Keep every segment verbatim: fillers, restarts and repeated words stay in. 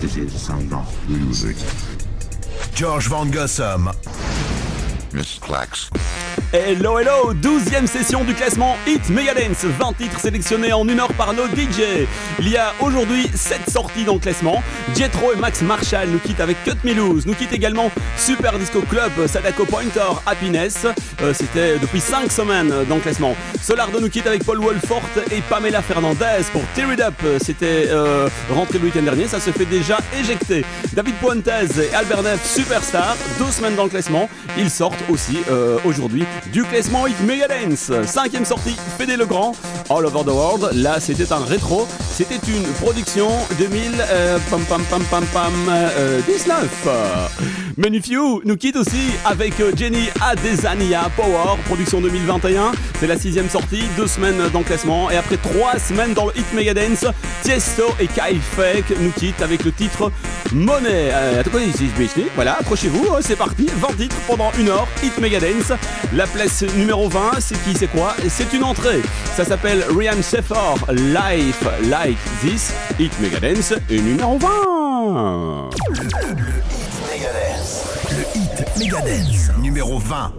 precis samma music. George Van Gossum. Miss Clax. Hello hello, douzième session du classement Hit Megadance, vingt titres sélectionnés en une heure par nos D J. Il y a aujourd'hui sept sorties dans le classement. Jethro et Max Marshall nous quittent avec Cut Me Loose. Nous quitte également Super Disco Club, Sadako Pointer, Happiness. Euh, c'était depuis cinq semaines dans le classement. Solardo nous quitte avec Paul Wolfort et Pamela Fernandez pour Tear It Up. C'était euh, rentré le week-end dernier, ça se fait déjà éjecter. David Puentes et Albert Neff, Superstar, deux semaines dans le classement. Ils sortent aussi euh, aujourd'hui du classement Hit Megadance. Cinquième sortie, Fédé Legrand, All Over the World. Là, c'était un rétro. C'était une production deux mille euh, pam pam pam pam pam euh, dix-neuf. Many Few nous quitte aussi avec Jenny Adesanya Power, production deux mille vingt et un. C'est la sixième sortie, deux semaines dans le classement. Et après trois semaines dans le Hit Megadance, Tiesto et Kyle Fake nous quittent avec le titre Money. Euh, voilà, accrochez-vous, c'est parti. vingt titres pendant une heure, Hit Megadance. La place numéro vingt, c'est qui, c'est quoi? C'est une entrée. Ça s'appelle Ryan Sheffer, Life Like This. Hit Megadance et numéro vingt. Le, le, le Hit Megadance. Le Hit Megadance. Numéro vingt.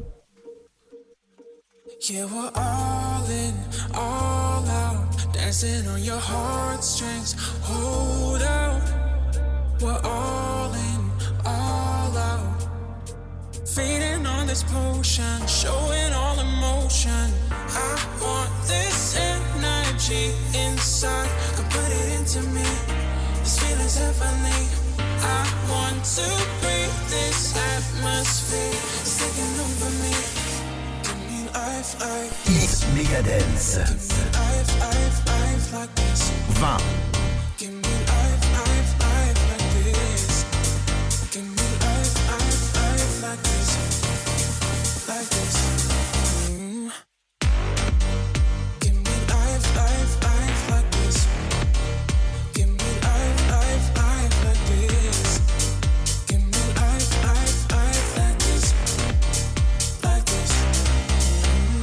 Yeah, we're all in, all out, dancing on your heartstrings. Hold out. We're all in, all out, feeding on this potion, showing all emotion. I want this energy inside, come put it into me. This feeling's heavenly. I want to breathe this atmosphere, it's taking over me. Give me life like this. Hit Megadance. Give me life, life, life like this. vingt. Give me life, life, life like this. Give me life, life, life like this. Like this. Mm. Give me life, life, life like this. Give me life, life, life like this. Give me life, life, life like this. Like this. Mm.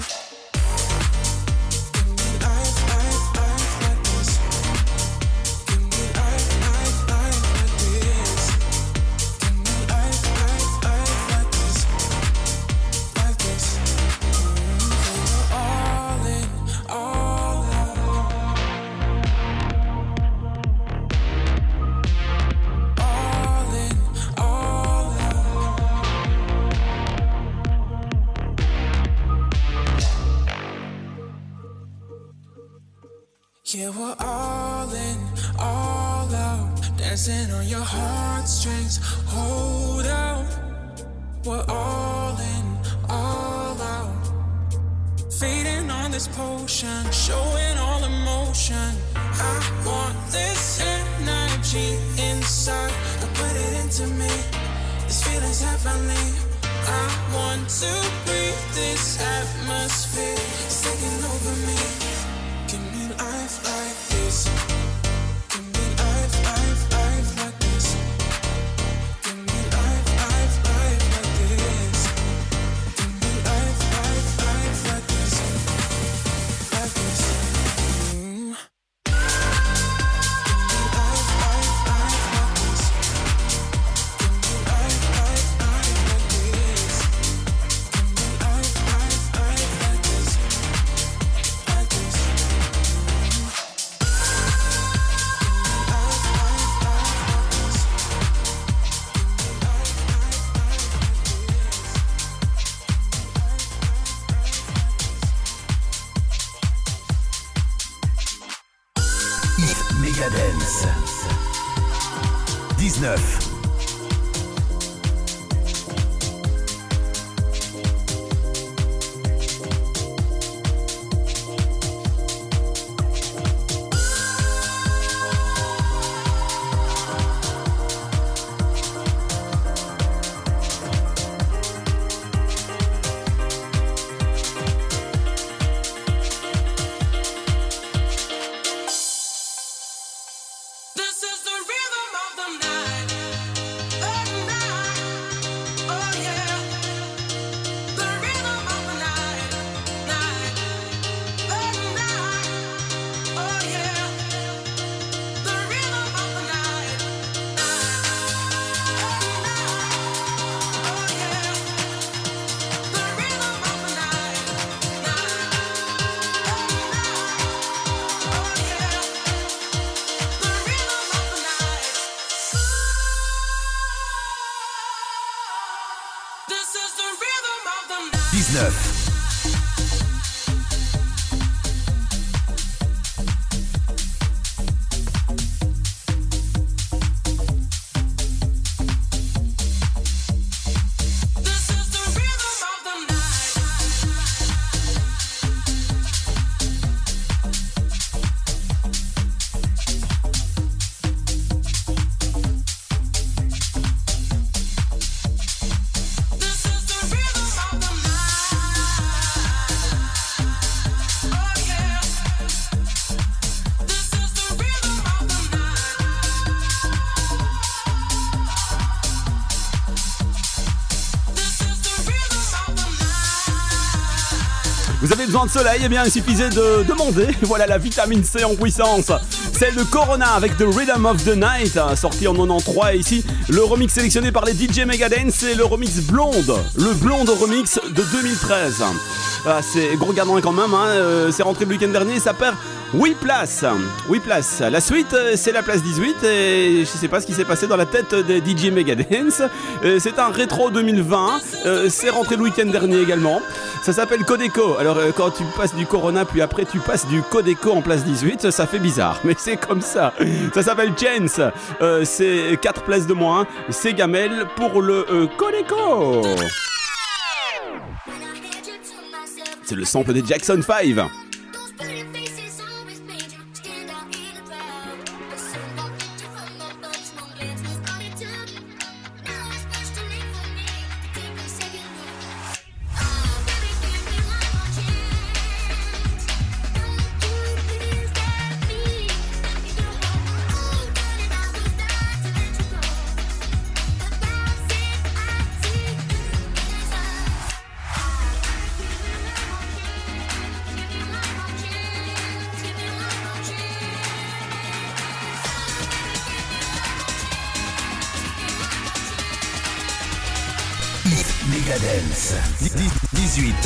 Give me life, life, life like this. Give me life, life, life like this. Give me life, life, life like this. Like this. Mm. We're all in, all out. All in, all out. Yeah, we're all in, all out, dancing on your heartstrings. Hold out. We're all in, all out, feeding on this potion, showing all emotion. I want this energy inside, I put it into me. This feeling's heavenly. I want to breathe this atmosphere, it's taking over me. Give me life like this. Give me life, life, life like this. Give me life, life, life like this. Give me life, life, life like this. Like this. Mm. Give me life, life, life like this. Give me life, life, life like this. Give me life, life, life like this. Like this. Hit Megadance. dix-neuf. This is the rhythm of the night. dix-neuf. Vous avez besoin de soleil, eh bien il suffisait de demander, voilà la vitamine C en puissance. Celle de Corona avec The Rhythm of the Night, sorti en quatre-vingt-treize, et ici le remix sélectionné par les D J Megadance, c'est le remix Blonde, le Blonde remix de deux mille treize. Ah, c'est gros gardant quand même, hein, euh, c'est rentré le week-end dernier, ça perd huit places. huit places. La suite, c'est la place dix-huit et je sais pas ce qui s'est passé dans la tête des D J Megadance. Euh, c'est un rétro deux mille vingt, euh, c'est rentré le week-end dernier également. Ça s'appelle Codeco. Alors euh, quand tu passes du Corona puis après tu passes du Codeco en place dix-huit, ça fait bizarre, mais c'est comme ça. Ça s'appelle Chance. Euh, c'est quatre places de moins. C'est Gamel pour le euh, Codeco. C'est le sample des Jackson five. Megadance dix-huit.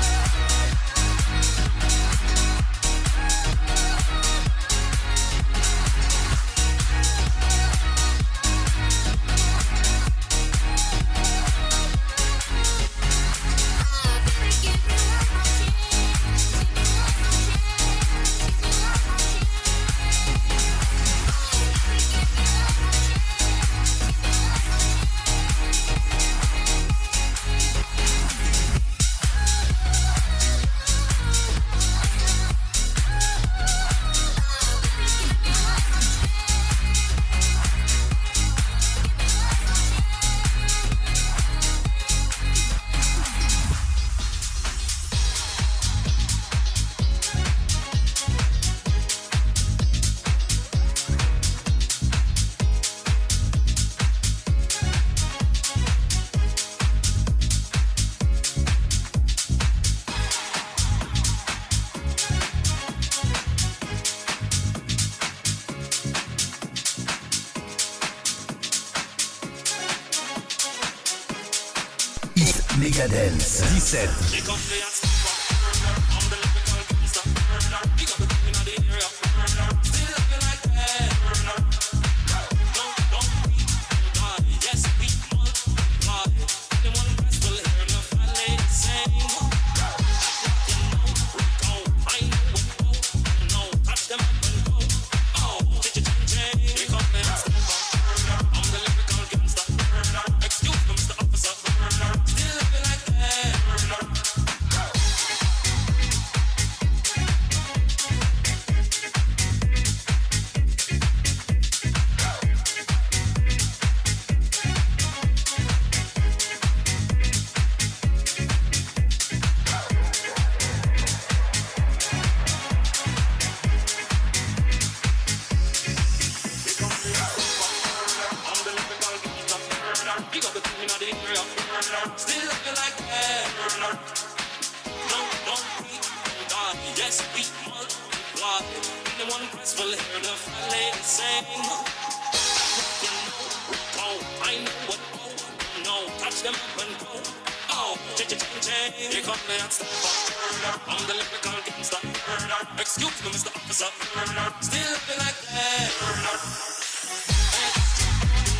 Megadance dix-sept.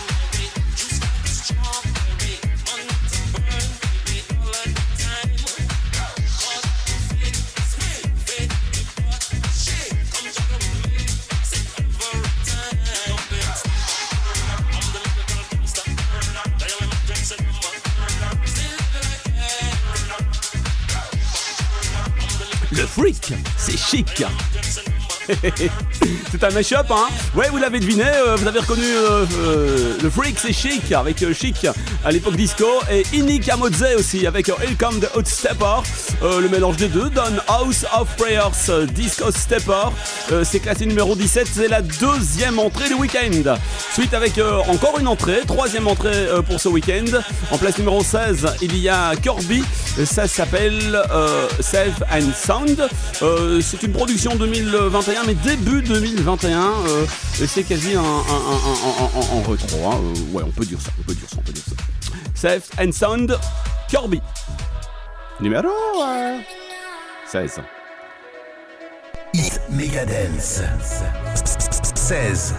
Just Freak, c'est chic. C'est un mash-up, hein. Ouais, vous l'avez deviné, euh, vous avez reconnu euh, euh, le Freak, c'est chic, avec euh, Chic à l'époque disco, et Inni Kamodze aussi, avec euh, Here Come the Hot Stepper. Euh, le mélange des deux donne House of Prayers, euh, Disco Stepper. Euh, c'est classé numéro dix-sept, c'est la deuxième entrée du week-end. Suite avec euh, encore une entrée, troisième entrée euh, pour ce week-end. En place numéro seize, il y a Corby, ça s'appelle euh, Safe and Sound. Euh, c'est une production deux mille vingt et un, mais début deux mille vingt et un, euh, c'est quasi un, un, un, un, un, un rétro. Hein. Euh, ouais, on peut dire ça, on peut dire ça, on peut dire ça. Safe and Sound, Corby. Numéro euh, seize. Hit Megadance seize.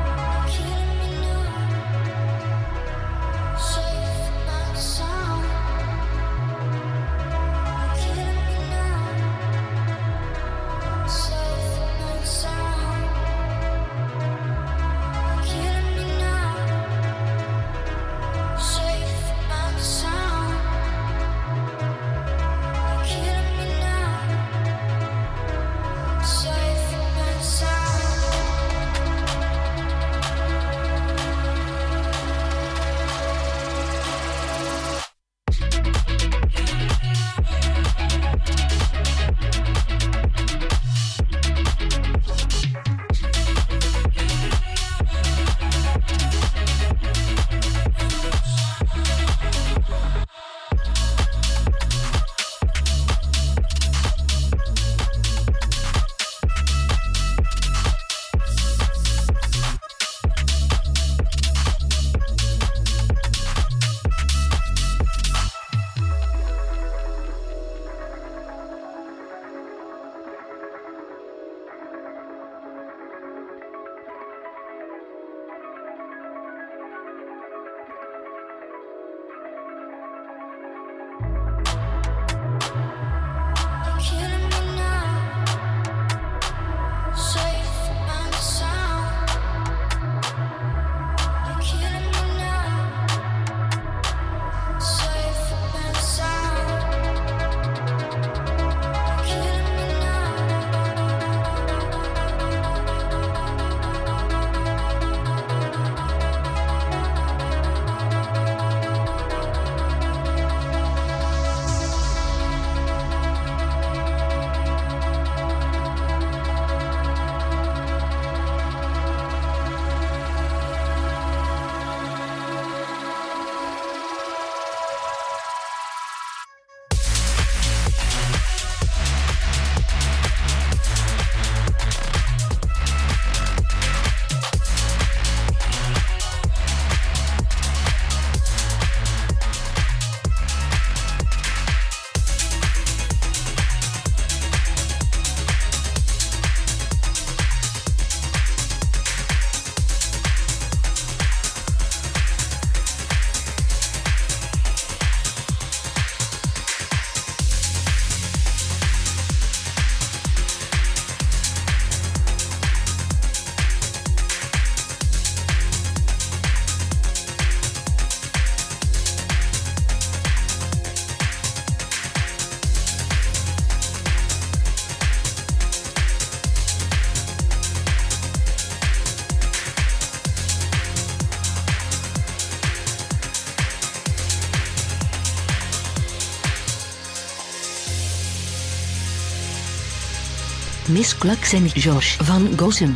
Miss Clux en Josh van Gossem.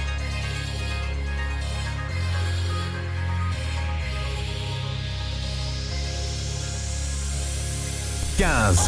quinze.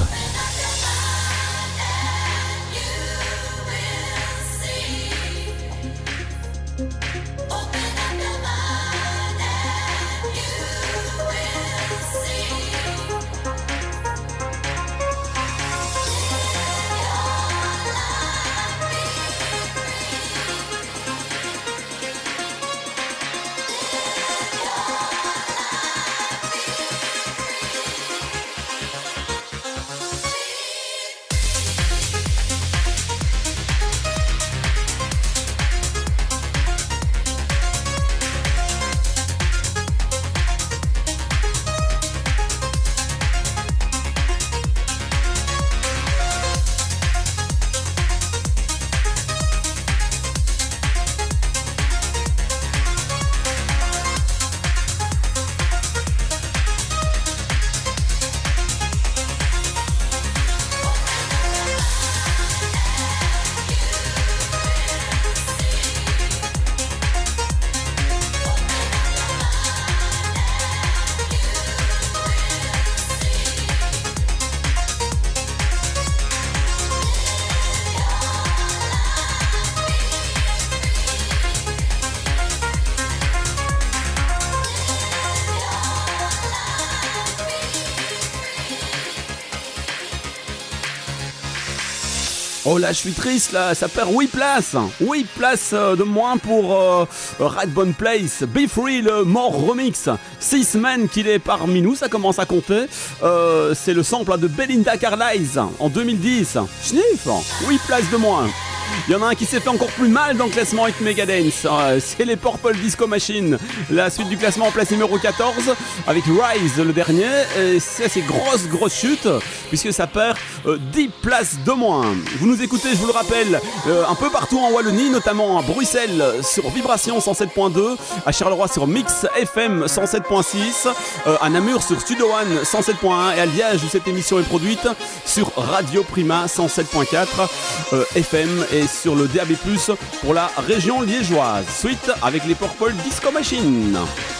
Oh là, je suis triste là, ça perd huit places. huit places de moins pour euh, Radbone Place. Be Free, le More Remix. six semaines qu'il est parmi nous, ça commence à compter. Euh, c'est le sample de Belinda Carlisle en deux mille dix. Sniff, huit places de moins. Il y en a un qui s'est fait encore plus mal dans le classement Hit Megadance, euh, c'est les Purple Disco Machine. La suite du classement en place numéro quatorze avec Rise le dernier. Et c'est ces grosses grosses chutes puisque ça perd euh, dix places de moins. Vous nous écoutez, je vous le rappelle, euh, un peu partout en Wallonie, notamment à Bruxelles sur Vibration cent sept point deux, à Charleroi sur Mix F M cent sept point six, euh, à Namur sur Studio One cent sept point un et à Liège où cette émission est produite sur Radio Prima cent sept point quatre euh, F M et sur le D A B plus, pour la région liégeoise. Suite avec les Purple Disco Machine.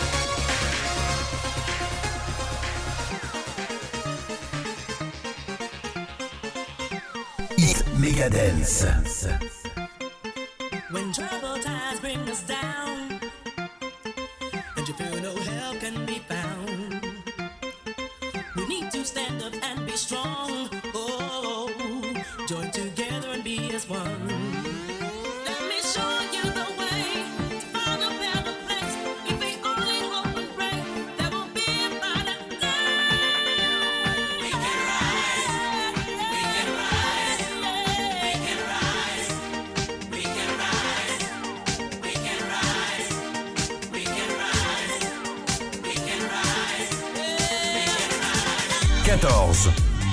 Hit Megadance. When troubled times bring us down and you feel no help can be found, we need to stand up and be strong. Oh, join together and be as one. Let me show you the way to find a better place. If we only hope and pray, there will be a better day. We can rise, we can rise, we can rise, we can rise, we can rise, we can rise, we can rise, we can rise. quatorze.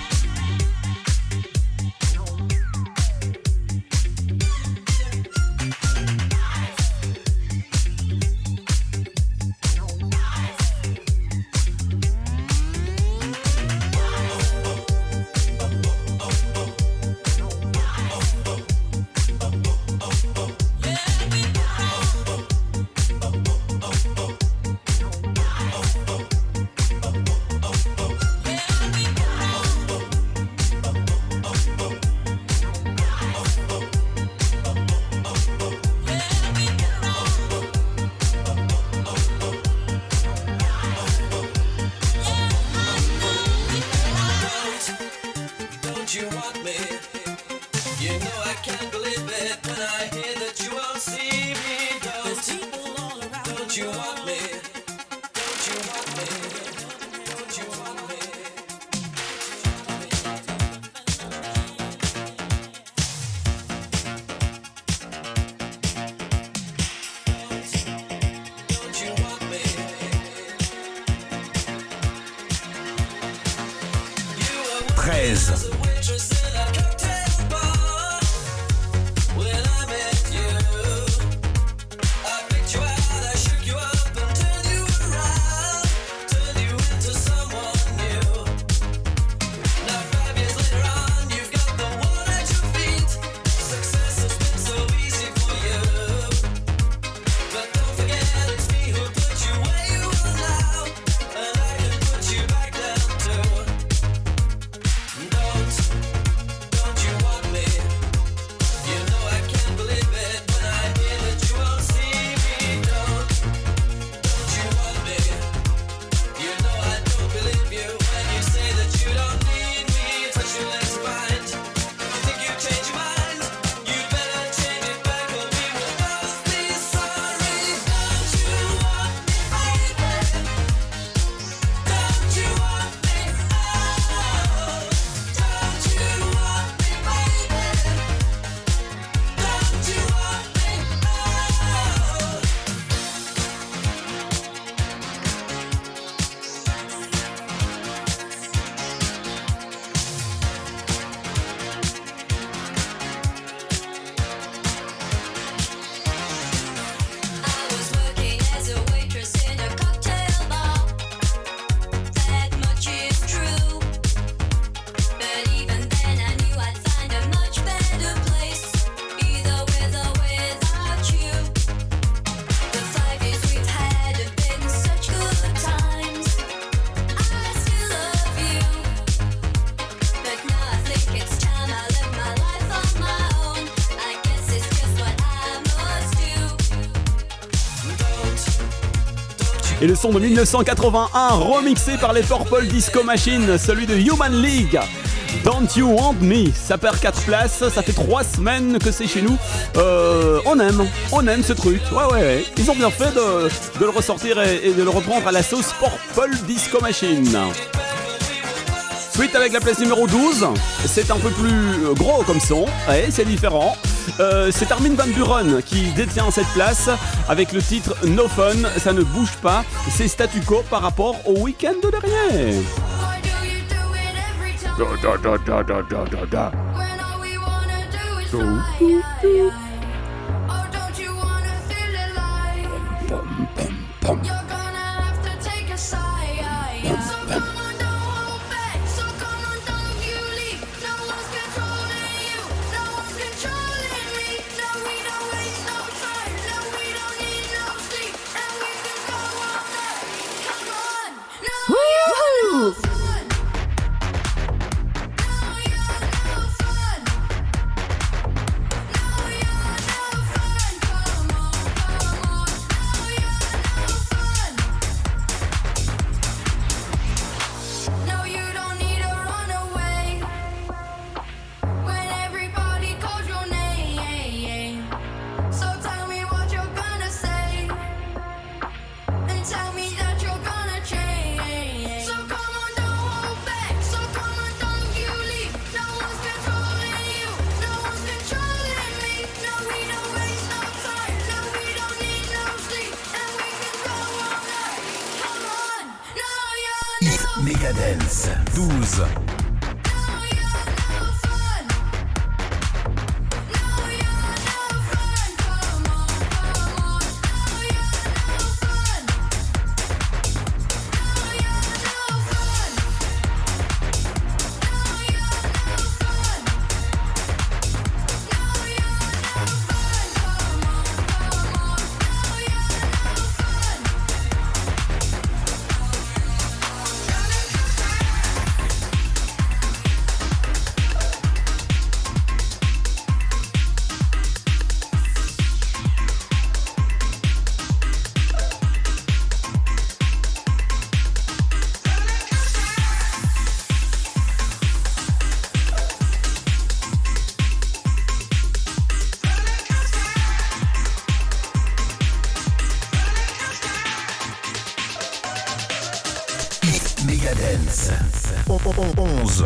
treize. Et le son de mille neuf cent quatre-vingt-un remixé par les Purple Disco Machine, celui de Human League. Don't You Want Me, ça perd quatre places, ça fait trois semaines que c'est chez nous. Euh, on aime, on aime ce truc. Ouais, ouais, ouais. Ils ont bien fait de, de le ressortir et, et de le reprendre à la sauce Purple Disco Machine. Suite avec la place numéro douze, c'est un peu plus gros comme son, ouais, c'est différent. Euh, c'est Armin van Buuren qui détient cette place avec le titre No Fun, ça ne bouge pas, c'est statu quo par rapport au week-end de dernier. Da, da, da, da, da, da, da, da. Pum, pum, pum. Megadance douze. Megadance onze.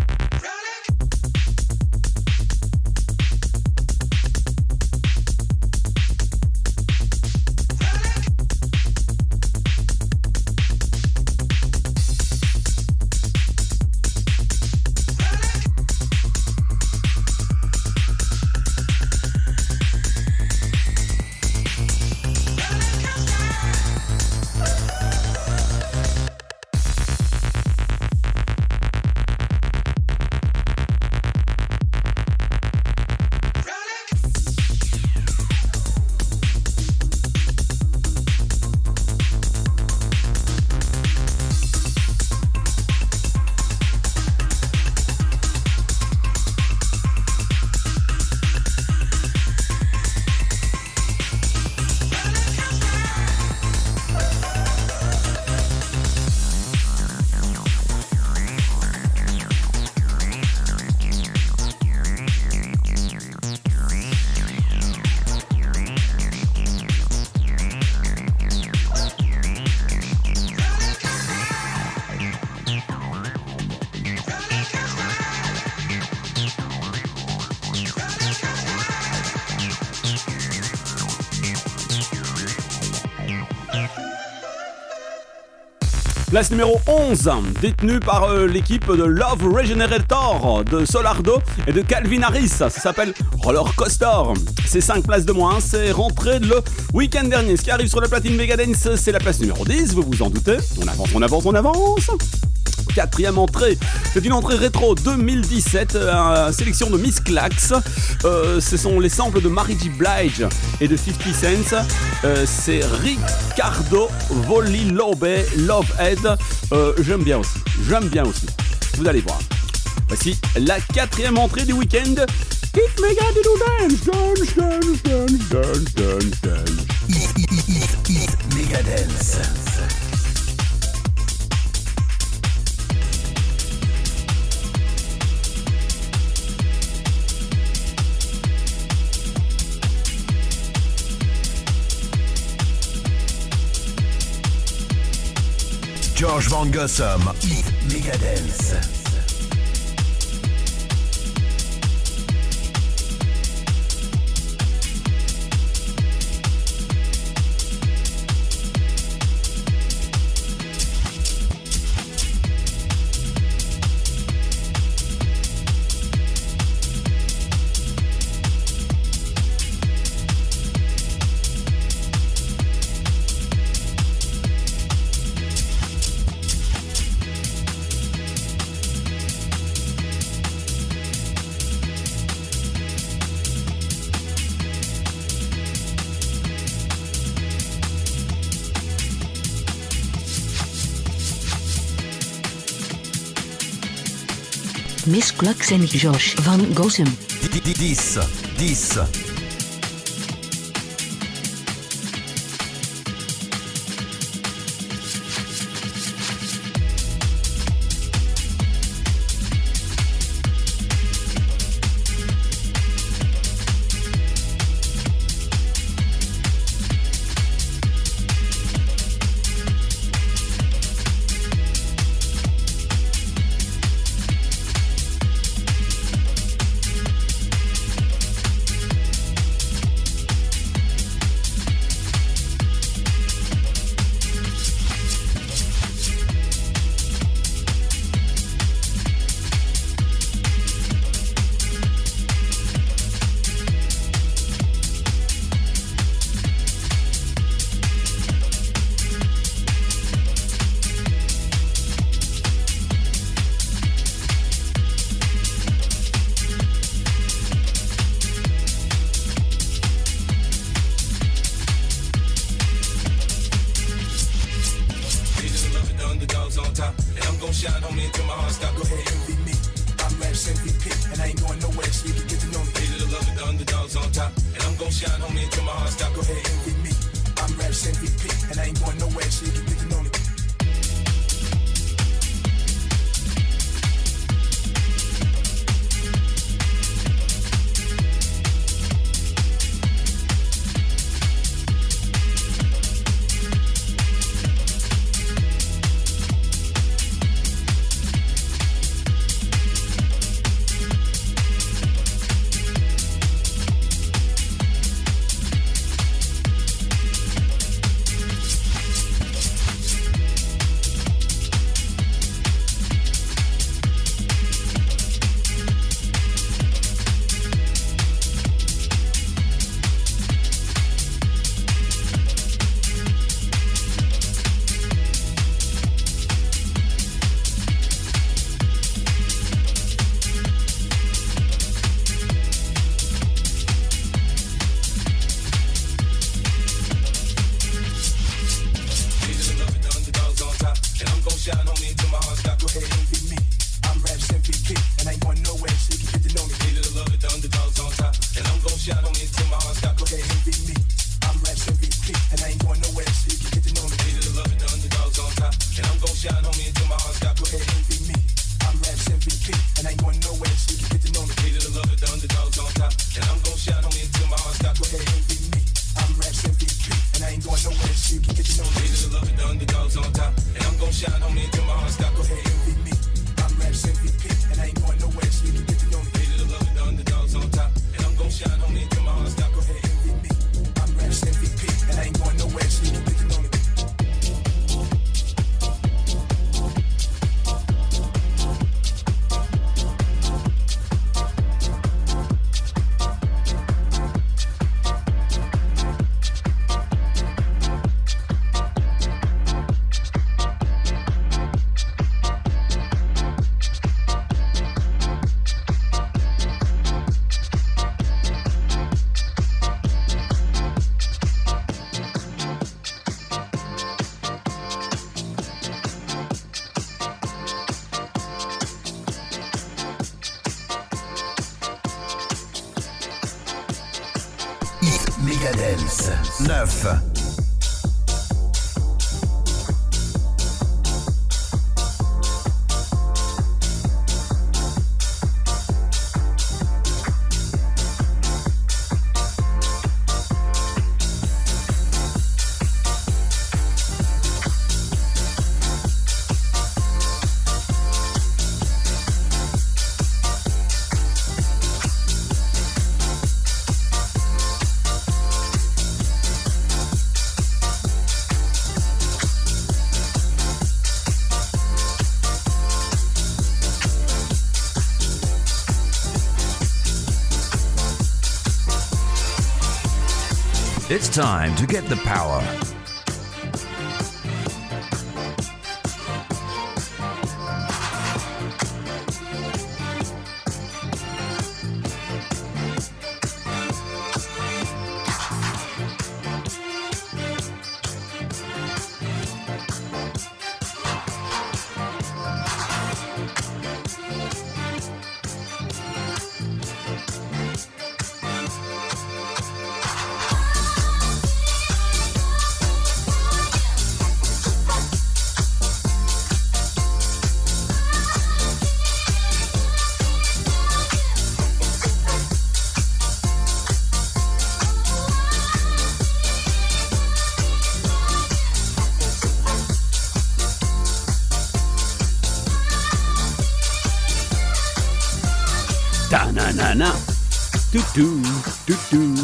Place numéro onze, détenue par euh, l'équipe de Love Regenerator, de Solardo et de Calvin Harris. Ça s'appelle Roller Coaster. C'est cinq places de moins, c'est rentré le week-end dernier. Ce qui arrive sur la platine Megadance, c'est la place numéro dix, vous vous en doutez. On avance, on avance, on avance. Quatrième entrée, c'est une entrée rétro deux mille dix-sept, euh, sélection de Miss Clax. Euh, ce sont les samples de Mary J. Blige et de fifty cents. Euh, c'est Ricardo Volilobe Lovehead. Euh, j'aime bien aussi, j'aime bien aussi. Vous allez voir. Voici la quatrième entrée du week-end. It mega dance, dance, dance, dance, dance, dance, dance. Megadance. George Van Gossum, Hit Megadance. Miss Clux en Josh Van Gossum. dix, dix. Megadance neuf. It's time to get the power. Ta-na-na-na. Toutou, toutou,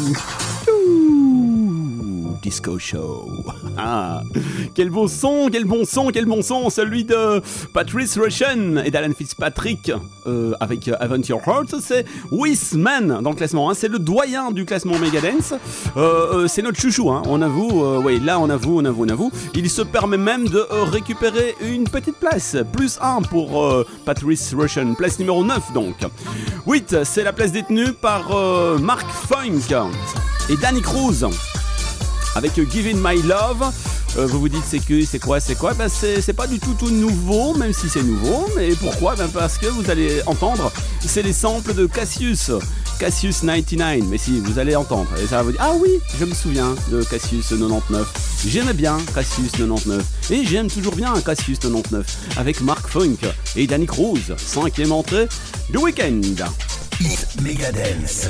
toutou. Disco Show. Ah, quel beau son, quel bon son, quel bon son, celui de Patrice Rushen et d'Alan Fitzpatrick euh, avec Haven't Your Heart. C'est Wiseman dans le classement, hein. C'est le doyen du classement Megadance. Euh, euh, c'est notre chouchou, hein. On avoue, euh, oui, là on avoue, on avoue, on avoue. Il se permet même de euh, récupérer une petite place, plus un pour euh, Patrice Rushen, place numéro neuf donc. huit, c'est la place détenue par euh, Mark Funk et Danny Cruz avec Giving My Love. Euh, vous vous dites c'est que c'est quoi c'est quoi ben c'est, c'est pas du tout tout nouveau, même si c'est nouveau. Mais pourquoi? Ben parce que vous allez entendre, c'est les samples de Cassius Cassius quatre-vingt-dix-neuf. Mais si, vous allez entendre et ça va vous dire ah oui, je me souviens de Cassius quatre-vingt-dix-neuf. J'aimais bien Cassius quatre-vingt-dix-neuf et j'aime toujours bien Cassius quatre-vingt-dix-neuf avec Mark Funk et Danny Cruz. Cinquième entrée du week-end. Hit Megadance.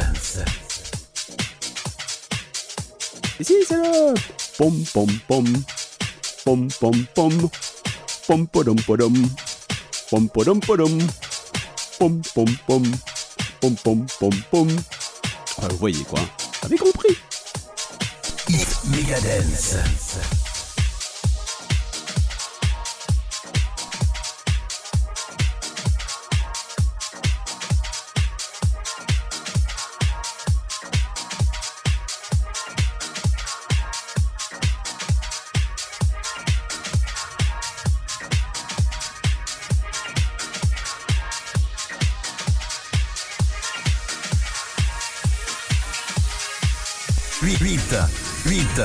Ici c'est le pom pom pom pom pom pom pom podom podom pom podom podom pom pom pom pom pom pom pom. Ah, vous voyez quoi? Vous avez compris? Hit Megadance. huit, huit, huit.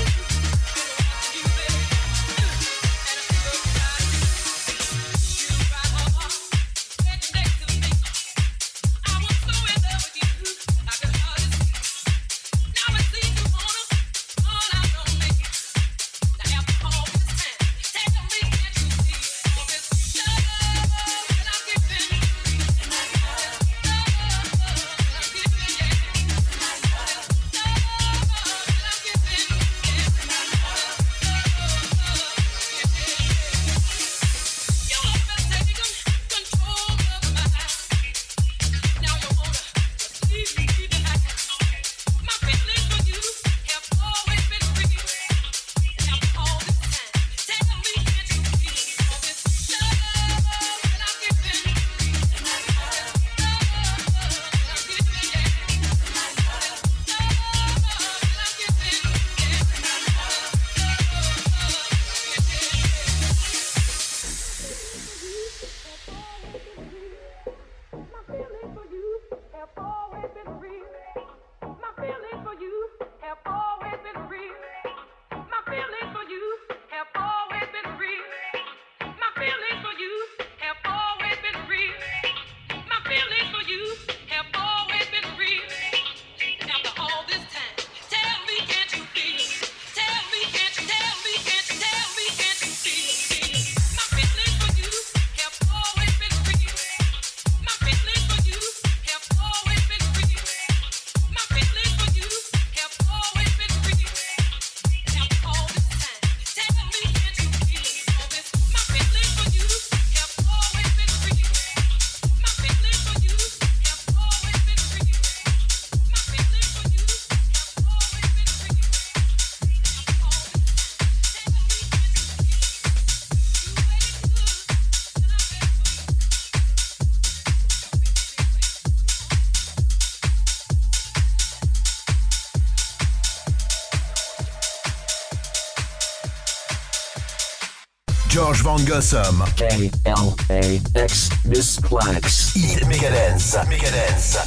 You George Van Gossum. K L A X, Miss Clax. Hit Megadance. Megadance.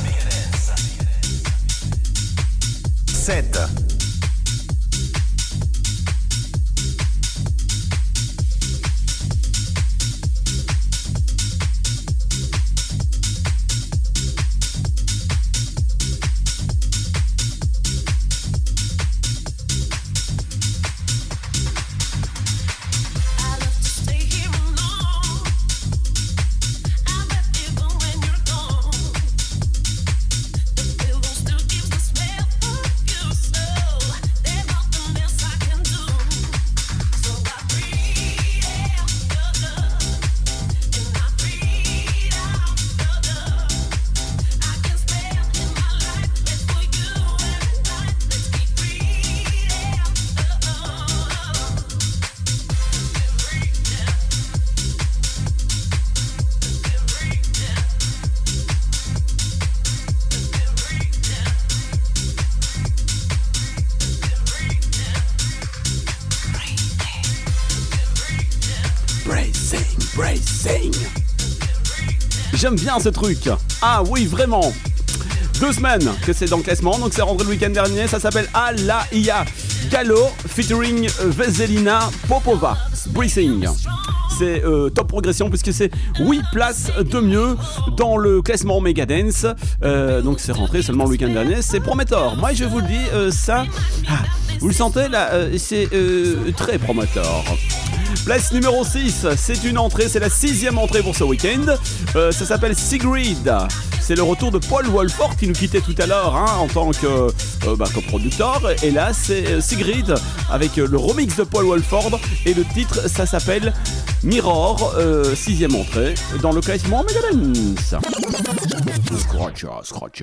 sept. J'aime bien ce truc. Ah oui, vraiment. Deux semaines que c'est dans le classement, donc c'est rentré le week-end dernier. Ça s'appelle Alaïa Gallo featuring Veselina Popova. Breathing. C'est euh, top progression puisque c'est huit places de mieux dans le classement Megadance. Euh, donc c'est rentré seulement le week-end dernier. C'est prometteur. Moi je vous le dis, euh, ça. Ah, vous le sentez là, euh, c'est euh, très prometteur. Place numéro six, c'est une entrée, c'est la sixième entrée pour ce week-end. Euh, ça s'appelle Sigrid. C'est le retour de Paul Wolford qui nous quittait tout à l'heure hein, en tant que euh, bah, coproducteur. Et là, c'est Sigrid avec le remix de Paul Wolford. Et le titre, ça s'appelle Mirror. Euh, sixième entrée dans le classement Megadance. Scratcha, scratcha.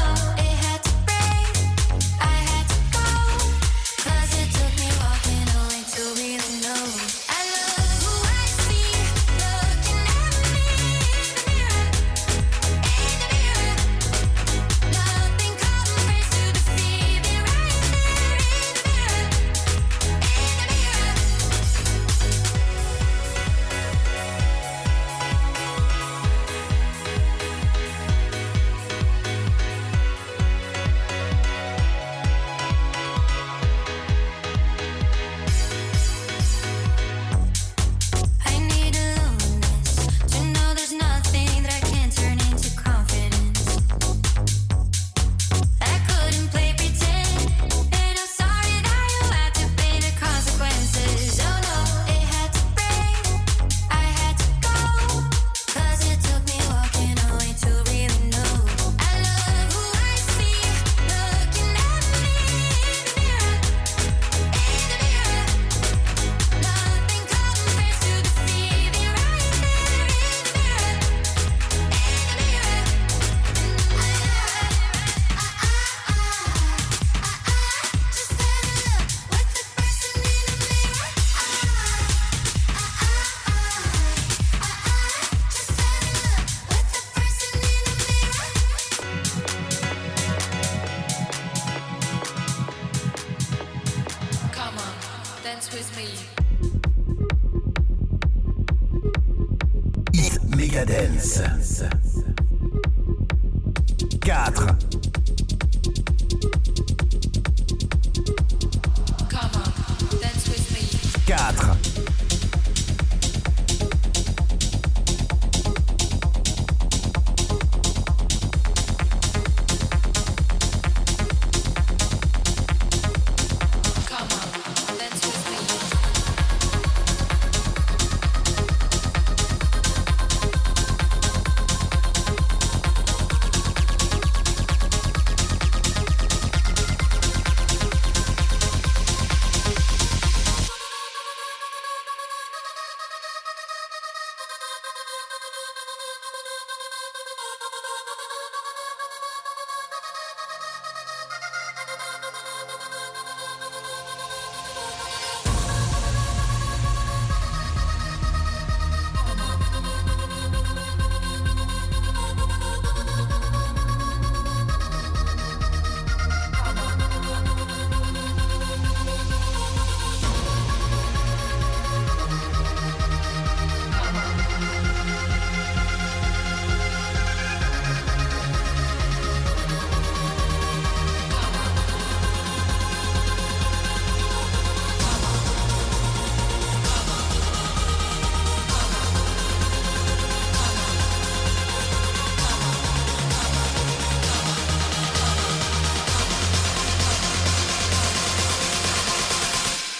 Cause it took me walking away.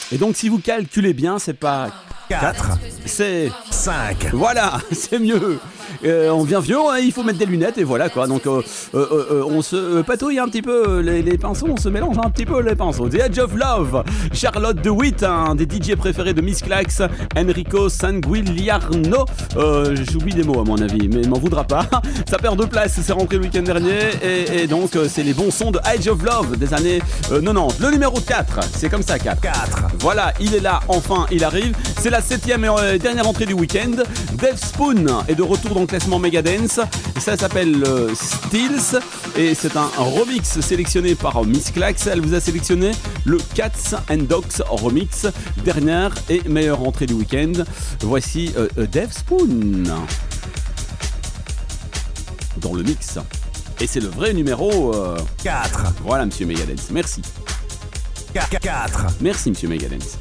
Et donc si vous calculez bien, c'est pas quatre, c'est cinq. Voilà, c'est mieux. Euh, on devient vieux, hein, il faut mettre des lunettes et voilà quoi. Donc euh, euh, euh, on se patouille un petit peu les, les pinceaux, on se mélange un petit peu les pinceaux. The Edge of Love, Charlotte DeWitt, un des D J préférés de Miss Clax, Enrico Sanguigliano. Euh, j'oublie des mots à mon avis, mais il m'en voudra pas. Ça perd deux places, c'est rentré le week-end dernier et, et donc euh, c'est les bons sons de Edge of Love des années euh, quatre-vingt-dix. Le numéro quatre, c'est comme ça, quatre. quatre. Voilà, il est là, enfin il arrive. C'est la septième et euh, dernière entrée du week-end. Dave Spoon est de retour dans le classement Megadance. Ça s'appelle euh, Steels et c'est un remix sélectionné par Miss Clax. Elle vous a sélectionné le Cats and Dogs remix, dernière et meilleure entrée du week-end. Voici euh, euh, Dave Spoon dans le mix. Et c'est le vrai numéro euh... quatre. Voilà, monsieur Megadance. Merci. quatre. Merci, monsieur Megadance.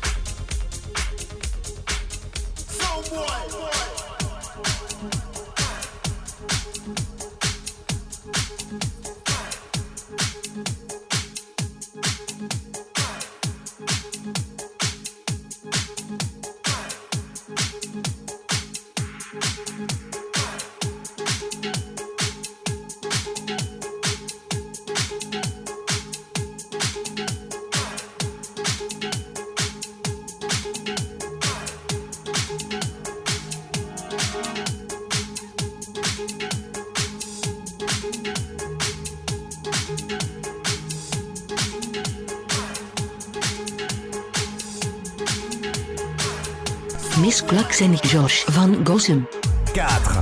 Miss Clax en Josh van Gossem. quatre.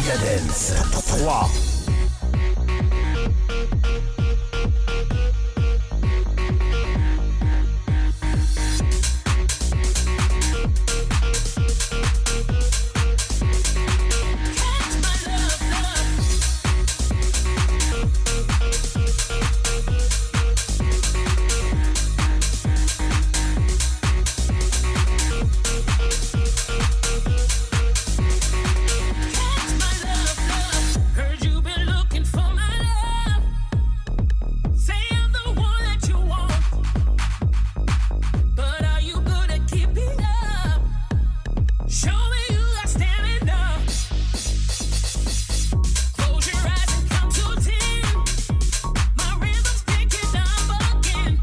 Megadance trois. Heard you been looking for my love. Say I'm the one that you want, but are you good at keeping up? Show me you got stamina. Close your eyes and count to ten. My rhythm's picking up again.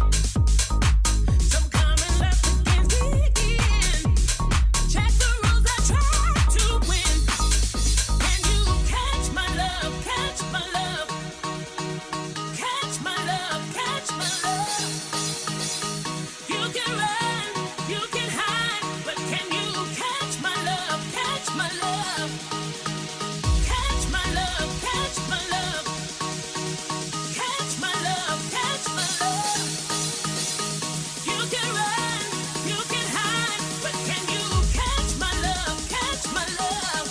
Some coming left against the end. Check the rules, I try to win. Can you catch my love, catch my love, catch my love, catch my love? You can run, you can hide, but can you catch my love, catch my love? Catch my love, catch my love, catch my love, catch my love. You can run, you can hide, but can you catch my love, catch my love?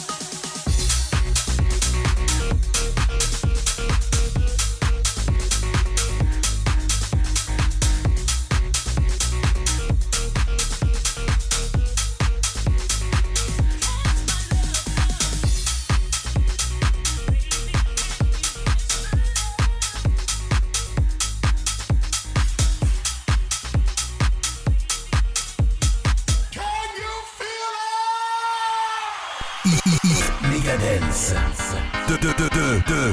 Megadance deux, deux, deux, deux, deux.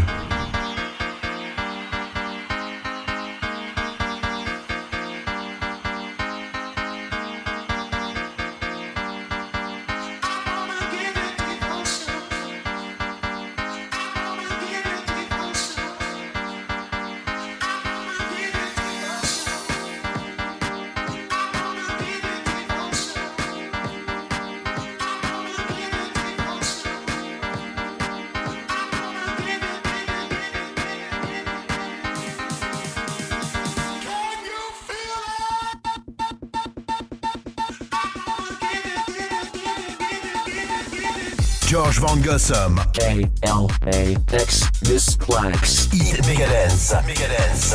George Van Gossum. K L A X Misclax. Hit Megadance. Megadance.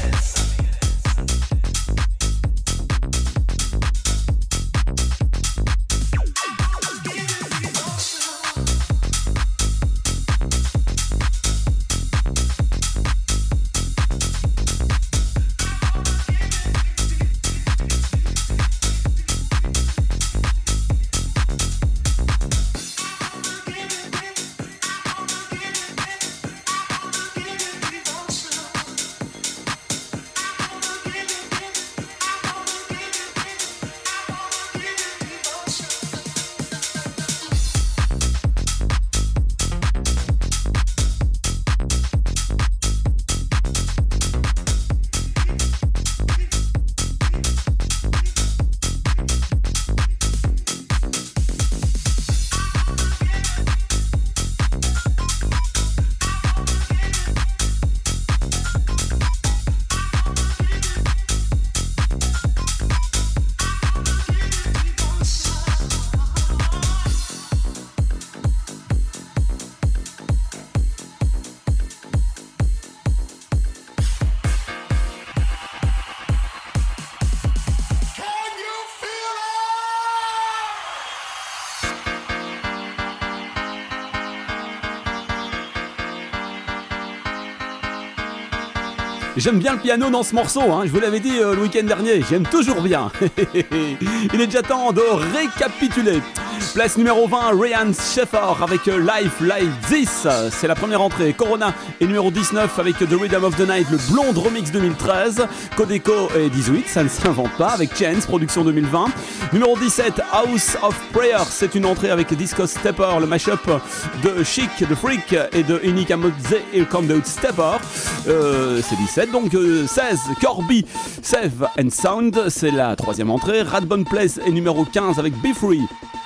J'aime bien le piano dans ce morceau, hein, je vous l'avais dit euh, le week-end dernier, j'aime toujours bien. Il est déjà temps de récapituler. Place numéro vingt, Ryan Sheffer avec Life Like This, c'est la première entrée. Corona est numéro dix-neuf avec The Rhythm of the Night, le Blonde Remix deux mille treize. Codeco est dix-huit, ça ne s'invente pas, avec Chance, production deux mille vingt. Numéro dix-sept, House of Prayer, c'est une entrée avec Disco Stepper, le mashup de Chic, de Freak et de Inika Modze et Combat Stepper. Euh, c'est dix-sept, donc euh, seize, Corby, Save and Sound, c'est la troisième entrée. Radbone Place est numéro quinze avec Be Free.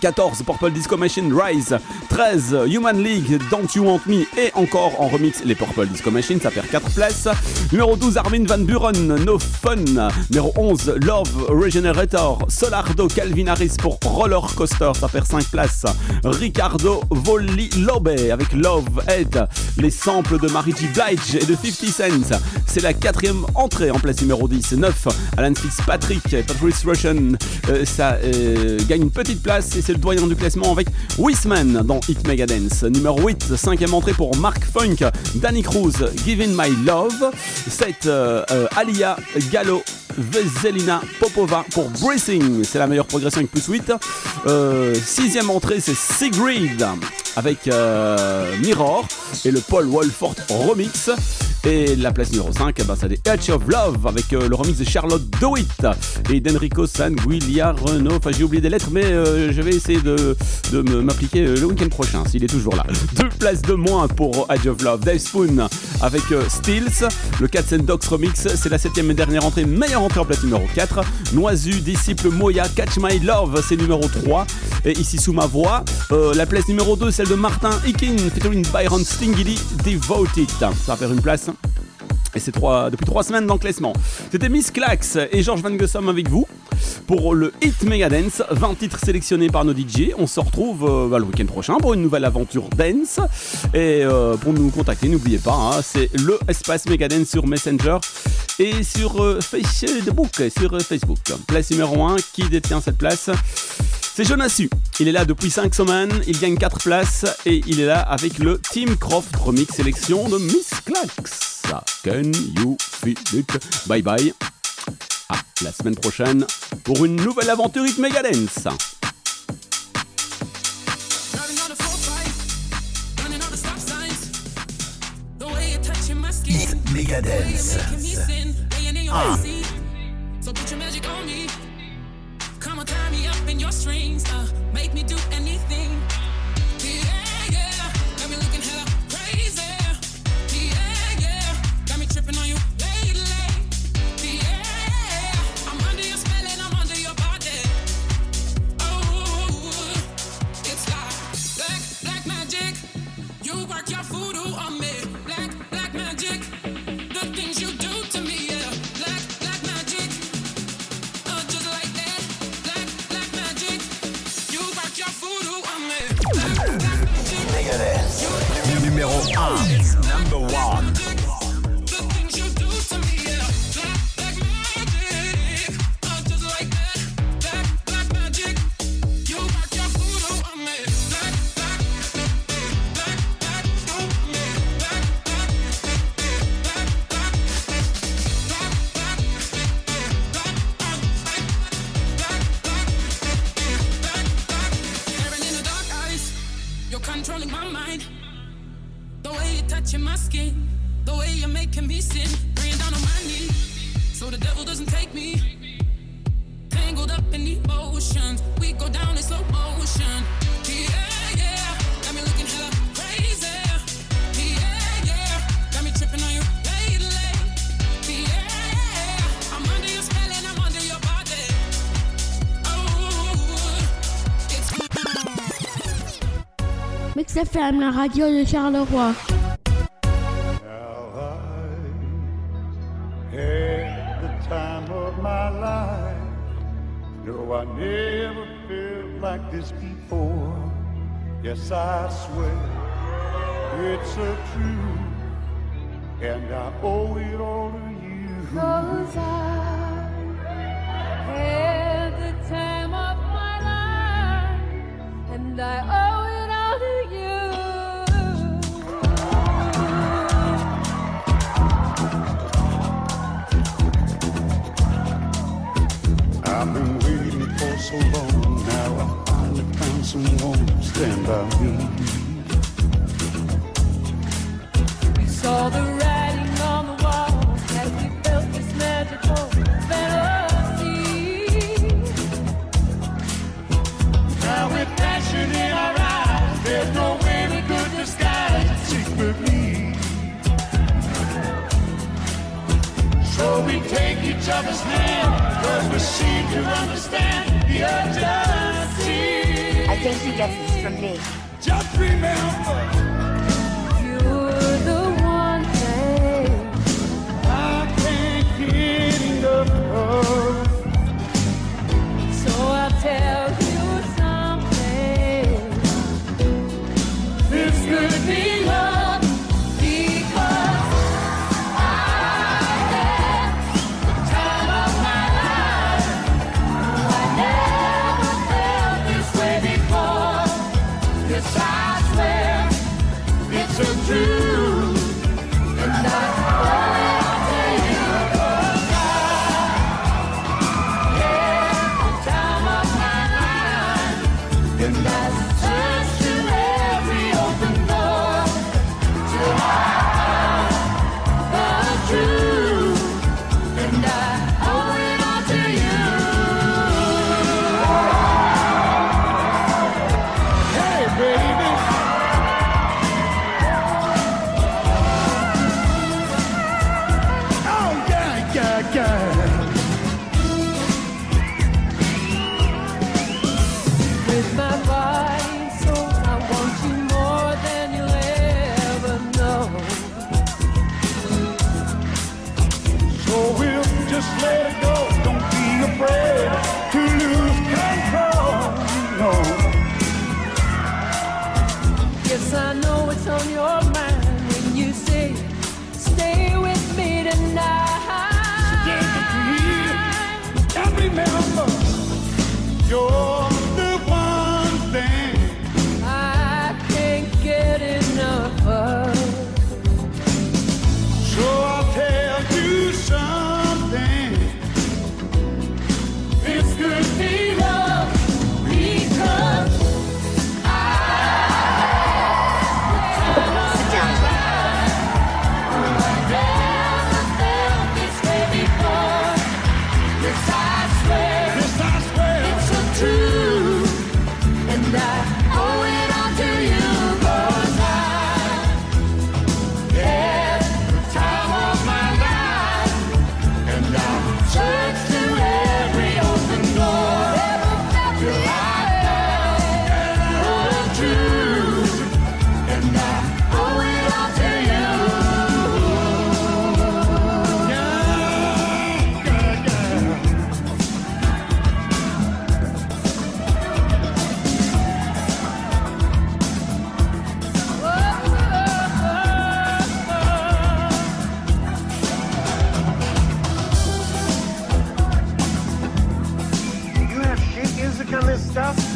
quatorze, Purple Disco Machine, Rise. treize, Human League, Don't You Want Me. Et encore en remix, les Purple Disco Machine, ça perd quatre places. Numéro douze, Armin van Buuren, No Fun. Numéro onze, Love Regenerator. Solardo, Calvin Harris pour Roller Coaster, ça perd cinq places. Ricardo Volilobe avec Love Head. Les samples de Mary J. Blige et de fifty Cent. C'est la quatrième entrée en place numéro dix. neuf, Alan Fitzpatrick, Patrice Rushen. Euh, ça euh, gagne une petite place et c'est le doyen du classement avec Wisman dans Hit Megadance. Numéro huit, cinquième entrée pour Mark Funk, Danny Cruz, Giving My Love. sept, euh, euh, Alia Gallo, Veselina Popova pour Breathing, c'est la meilleure progression avec plus huit. Euh, sixième entrée, c'est Sigrid avec euh, Mirror et le Paul Wolford remix. Et la place numéro cinq, bah, c'est des Edge of Love avec euh, le remix de Charlotte DeWitt et d'Enrico Sanguiglia Renault. Enfin, j'ai oublié des lettres, mais euh, je vais essayer de, de me, m'appliquer le week-end prochain s'il est toujours là. Deux places de moins pour Edge of Love. Dave Spoon avec euh, Stills, le Cats and Dogs remix, c'est la septième et dernière entrée, meilleure entrée en place numéro quatre. Noisu, Disciple, Moya, Catch My Love, c'est numéro trois. Et ici sous ma voix, euh, la place numéro deux, celle de Martin Hikin, featuring Byron Stingily, Devoted. Ça va faire une place. Et c'est trois, depuis trois semaines dans le classement. C'était Miss Clax et George Van Gossum avec vous pour le Hit Megadance, vingt titres sélectionnés par nos D J. On se retrouve euh, bah, le week-end prochain pour une nouvelle aventure dance. Et euh, pour nous contacter, n'oubliez pas, hein, c'est le espace Megadance sur Messenger et sur euh, Facebook, sur euh, Facebook. Place numéro un, qui détient cette place? C'est Jonasu, il est là depuis cinq semaines, il gagne quatre places et il est là avec le Tim Croft remix sélection de Miss Clax. Can you feel it? Bye bye. À la semaine prochaine pour une nouvelle aventure Hit Megadance. Hit Megadance. Ah. Come on, tie me up in your strings, uh, make me do anything. Yeah, yeah, got me looking hella crazy. Yeah, yeah, got me tripping on you lately. Yeah, I'm under your spell and I'm under your body. Oh, it's like black, black magic. You work your voodoo on me. Black, black magic. The things you do to me, yeah. Black, black magic. Uh, just like that. Numéro un. Number one. Controlling my mind, the way you're touching my skin, the way you're making me sin, praying down on my knees, so the devil doesn't take me. Tangled up in emotions, we go down in slow motion. Yeah, yeah, got me looking hella crazy. Yeah, yeah, got me tripping on you lately. Yeah, I'm under your spell and I'm under your body. Oh, it's Mix F M, la radio de Charleroi. Now I had the time of my life. No, I never felt like this before. Yes, I swear it's so true, and I owe it all to you. 'Cause I had the time of my life, and I owe it all to you. I've been waiting for so long, now I finally found someone to stand by me. We saw the writing on the wall as we felt this magical fantasy. Now with passion in our eyes, there's no way we could disguise it secretly. So we take each other's hand, cause we seem to understand the urgency. I think he gets this from me. Just remember, You're the one thing I can't get enough of. So I'll tell you something. This could be love Because I had the time of my life. I never felt this way before. Yes, I swear it's a truth. and I owe it all to you. 'Cause I had the time of my life. And I searched through every open door till I found the truth. And I owe it all to you. Hey, baby. Oh, yeah, yeah, yeah. With my body and soul, I want you more than you'll ever know. So we'll just let it go. Don't be afraid to lose control. No. Yes, I know it's on your mind when you say, stay with me tonight. And remember, you're the one thing I can't get enough of. So I'll tell you something. This could be love Because Sit down. I never felt this way before. Yes, I swear Yes, I swear. it's so true. And I owe it all to you. 'Cause I had the time of my life. And I searched through every open door till I found the truth. And I owe it all to you. You have sheet music on this stuff?